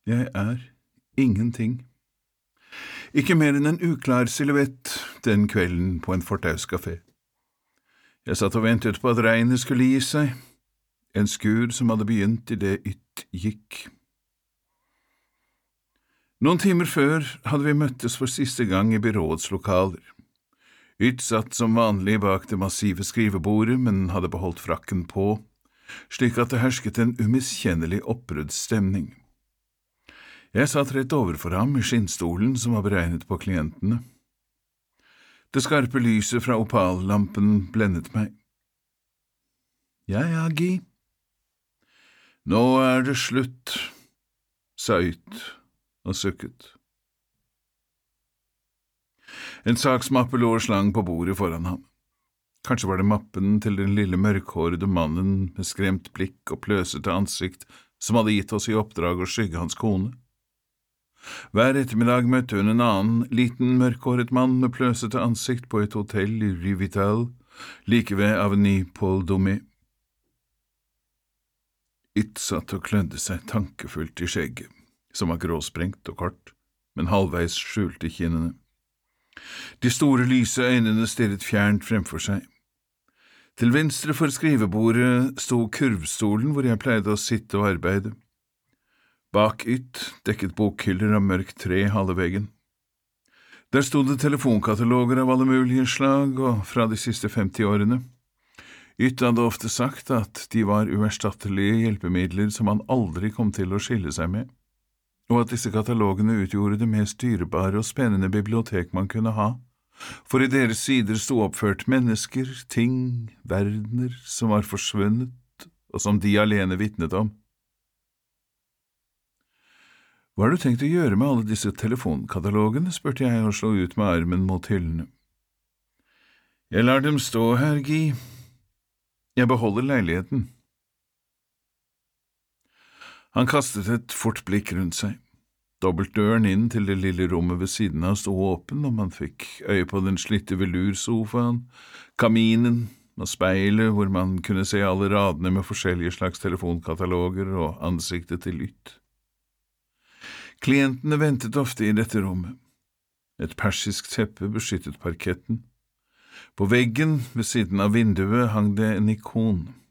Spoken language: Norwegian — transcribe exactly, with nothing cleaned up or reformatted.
Jeg er ingenting. Ikke mer enn en uklar silhuett den kvelden på en fortauskafé. Jeg satt og ventet på at regnet skulle gi seg, en skur som hadde begynt i det Ytt gikk. Noen timer før hadde vi møttes for siste gang i byråets lokaler. Ytt satt som vanlig bak det massive skrivebordet, men hadde beholdt frakken på, slik at det hersket en umiskjennelig opprødsstemning. Jeg satt rett overfor ham i skinnstolen som var beregnet på klientene. Det skarpe lyset fra opallampen blendet meg. Ja, ja, Guy. Nå er det slutt, sa Ytt og sukket. En saksmappe lå og slang på bordet foran ham. Kanskje var det mappen til den lille mørkhårede mannen med skremt blikk og pløsete ansikt som hadde gitt oss i oppdrag å skygge hans kone. Hver ettermiddag møtte hun en annen, liten mørkhåret mann med pløsete ansikt på et hotell i Rue Vital, like ved Avenue Paul Doumet. Ytt satt og klødde seg tankefullt i skjegget, som var gråsprengt og kort, men halvveis skjulte kinnene. De store lyse øynene stirret fjernt fremfor seg. Til venstre for skrivebordet sto kurvstolen hvor jeg pleide å sitte og arbeide. Bak Ytt dekket bokhyller av mørkt tre halve veggen. Der stod det telefonkataloger av alle mulige slag og fra de siste femti årene. Ytt hadde ofte sagt at de var uerstattelige hjelpemidler som han aldri kom til å skille seg med, og at disse katalogene utgjorde det mest dyrebare og spennende bibliotek man kunne ha, for i deres sider sto oppført mennesker, ting, verdener som var forsvunnet, og som de alene vitnet om. Hva har du tenkt å gjøre med alle disse telefonkatalogene, spurte jeg og slo ut med armen mot hyllene. Jeg lar dem stå her, Guy. Jeg beholder leiligheten. Han kastet et fort blikk rundt seg. Dobbeltdøren inn til det lille rommet ved siden av sto åpen, og man fikk øye på den slitte velursofaen, kaminen og speilet hvor man kunne se alle radene med forskjellige slags telefonkataloger og ansiktet til Ytt. Klientene ventet ofte i dette rommet. Et persisk teppe beskyttet parketten. På veggen ved siden av vinduet hang det en ikon.